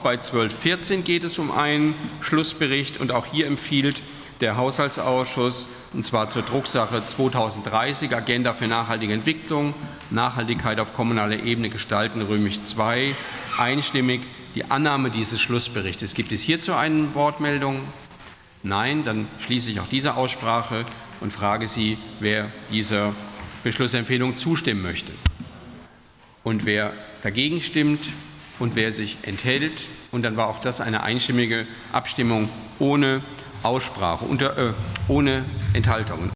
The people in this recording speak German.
bei 12.14 geht es um einen Schlussbericht, und auch hier empfiehlt der Haushaltsausschuss, und zwar zur Drucksache 2030, Agenda für nachhaltige Entwicklung, Nachhaltigkeit auf kommunaler Ebene gestalten, II, einstimmig die Annahme dieses Schlussberichtes. Gibt es hierzu eine Wortmeldung? Nein, dann schließe ich auch diese Aussprache und frage Sie, wer dieser Beschlussempfehlung zustimmen möchte und wer dagegen stimmt und wer sich enthält. Und dann war auch das eine einstimmige Abstimmung ohne Aussprache, ohne Enthaltungen.